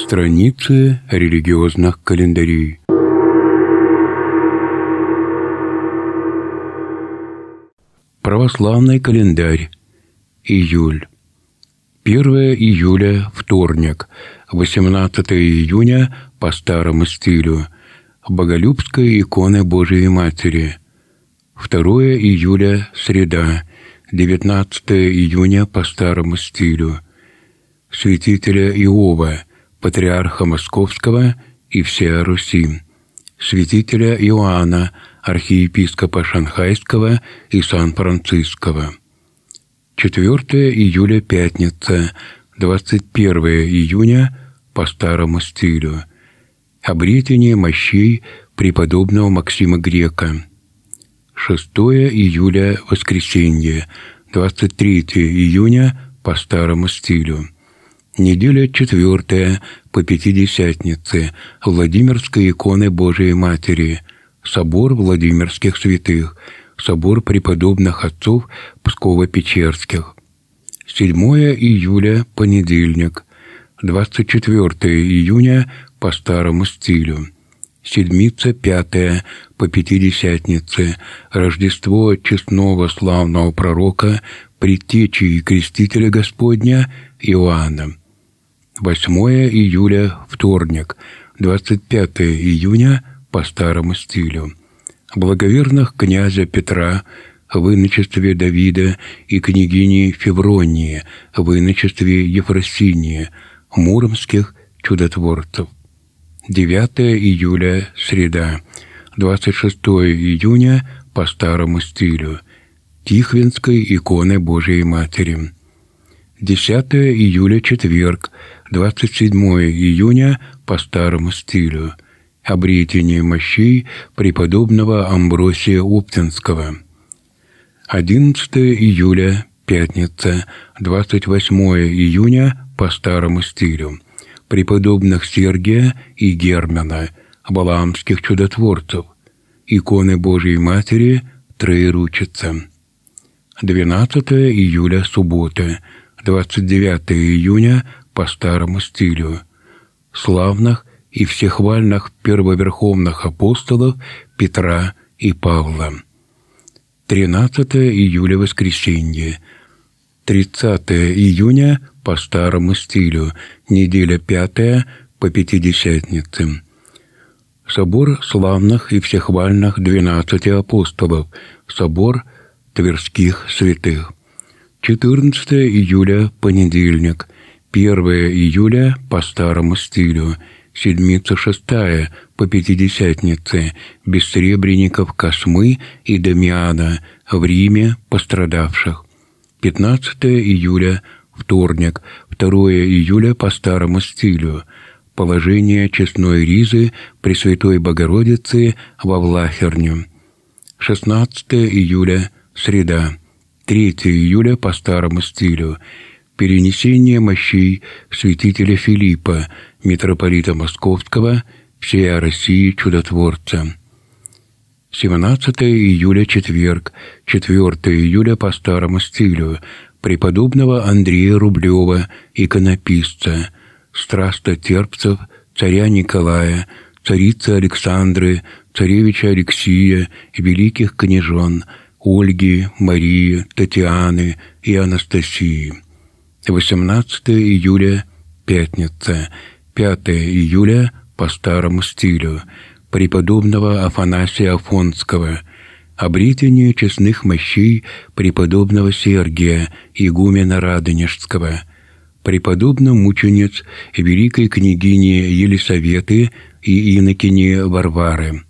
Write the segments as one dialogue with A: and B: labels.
A: Страницы религиозных календарей. Православный календарь. Июль. 1 июля – вторник, 18 июня по старому стилю. Боголюбская икона Божией Матери. 2 июля – среда, 19 июня по старому стилю. Святителя Иова, патриарха Московского и всея Руси. Святителя Иоанна, архиепископа Шанхайского и Сан-Франциского. 4 июля – пятница, 21 июня по старому стилю. Обретение мощей преподобного Максима Грека. 6 июля – воскресенье, 23 июня по старому стилю. Неделя 4 по Пятидесятнице Владимирской иконы Божией Матери. Собор Владимирских святых. Собор преподобных отцов Псково-Печерских. 7 июля – понедельник, 24 июня по старому стилю. Седмица 5 по Пятидесятнице Рождество честного славного пророка, предтечи и крестителя Господня Иоанна. 8 июля – вторник, 25 июня по старому стилю. Благоверных князя Петра в иночестве Давида и княгини Февронии в иночестве Ефросинии, муромских чудотворцев. 9 июля – среда, 26 июня по старому стилю. Тихвинской иконы Божией Матери. 10 июля – четверг, 27 июня по старому стилю. Обретение мощей преподобного Амбросия Оптинского. 11 июля – пятница, 28 июня по старому стилю. Преподобных Сергия и Германа, валаамских чудотворцев. Иконы Божией Матери Троеручица. 12 июля – суббота, 29 июня по старому стилю. Славных и всехвальных первоверховных апостолов Петра и Павла. 13 июля – воскресенье, 30 июня по старому стилю, неделя 5 по Пятидесятнице. Собор славных и всехвальных 12 апостолов, собор Тверских святых. 14 июля – понедельник, 1 июля по старому стилю, седмица 6 по Пятидесятнице бессребренников Космы и Дамиана в Риме пострадавших. 15 июля – вторник, 2 июля по старому стилю. Положение честной ризы Пресвятой Богородицы во Влахерню. 16 июля – среда, 3 июля по старому стилю. Перенесение мощей святителя Филиппа, митрополита Московского, всея России чудотворца. 17 июля – четверг, 4 июля по старому стилю. Преподобного Андрея Рублева, иконописца, страстотерпцев, царя Николая, царицы Александры, царевича Алексия, великих княжон Ольги, Марии, Татьяны и Анастасии. 18 июля – пятница, 5 июля по старому стилю. Преподобного Афанасия Афонского. Обретение честных мощей преподобного Сергия, игумена Радонежского. Преподобно-мучениц великой княгини Елисаветы и инокини Варвары.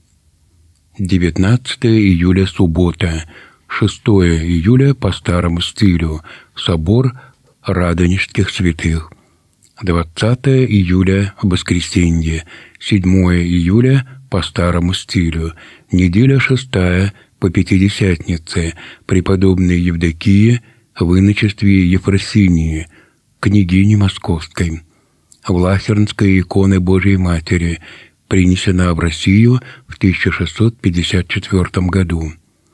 A: 19 июля – суббота, 6 июля по старому стилю, собор Радонежских святых. 20 июля – воскресенье, 7 июля по старому стилю, неделя 6 по Пятидесятнице преподобной Евдокии в иночестве Ефросинии, княгини Московской. Влахернская икона Божией Матери принесена в Россию в 1654 году.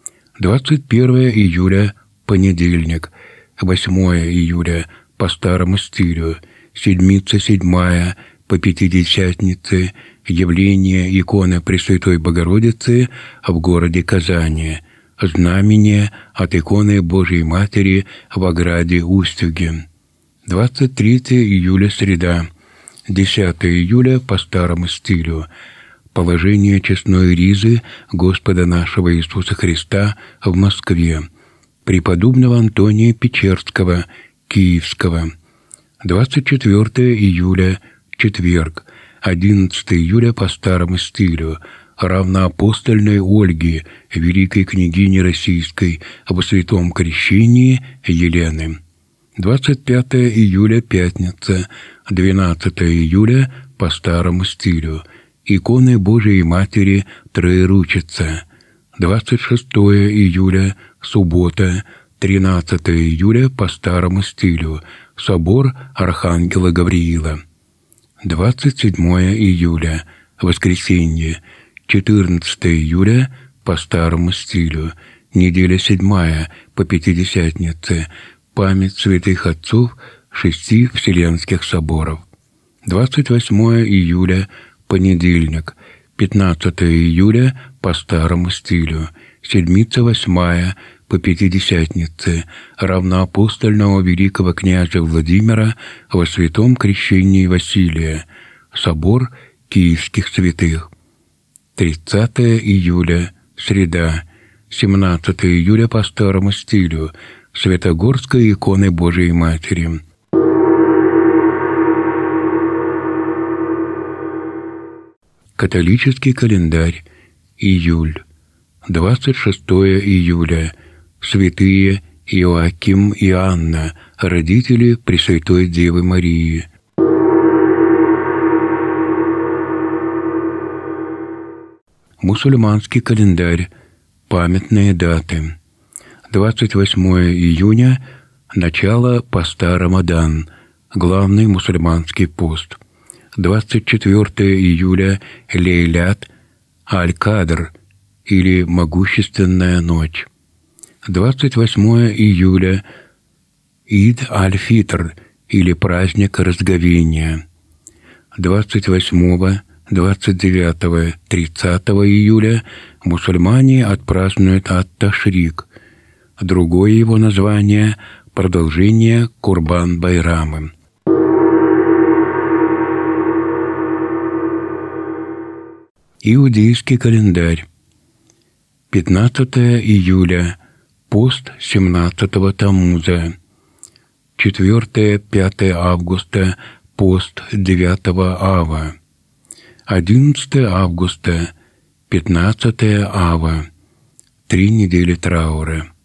A: 21 июля – понедельник, 8 июля по старому стилю, седмица 7 по Пятидесятнице явление иконы Пресвятой Богородицы в городе Казани, знамение от иконы Божией Матери в ограде Устюге. 23 июля среда, 10 июля по старому стилю. Положение честной ризы Господа нашего Иисуса Христа в Москве. Преподобного Антония Печерского, Киевского. 24 июля, четверг, 11 июля по старому стилю. Равноапостольной Ольги, великой княгини российской, во святом крещении Елены. 25 июля, пятница, 12 июля по старому стилю. Иконы Божией Матери Троеручица. 26 июля, суббота, 13 июля по старому стилю. Собор Архангела Гавриила. 27 июля, воскресенье, 14 июля по старому стилю. Неделя 7 по Пятидесятнице. Память святых отцов 6 Вселенских соборов. 28 июля, понедельник, 15 июля по старому стилю. Седмица 8 по Пятидесятнице равноапостольного великого князя Владимира во святом крещении Василия. Собор Киевских святых. 30 июля, среда, 17 июля по старому стилю. Святогорской иконы Божией Матери. Католический календарь. Июль. 26 июля. Святые Иоаким и Анна, родители Пресвятой Девы Марии. Мусульманский календарь. Памятные даты. 28 июня – начало поста Рамадан, главный мусульманский пост. 24 июля – Лейлят Аль-Кадр или Могущественная ночь. 28 июля – Ид Аль-Фитр или праздник Разговения. 28, 29, 30 июля мусульмане отпразднуют ат-Ташрик. Другое его название – продолжение Курбан-Байрамы. Иудейский календарь. 15 июля – пост 17-го Таммуза. 4-5 августа – пост 9-го Ава. 11 августа – 15 Ава. 3 недели траура.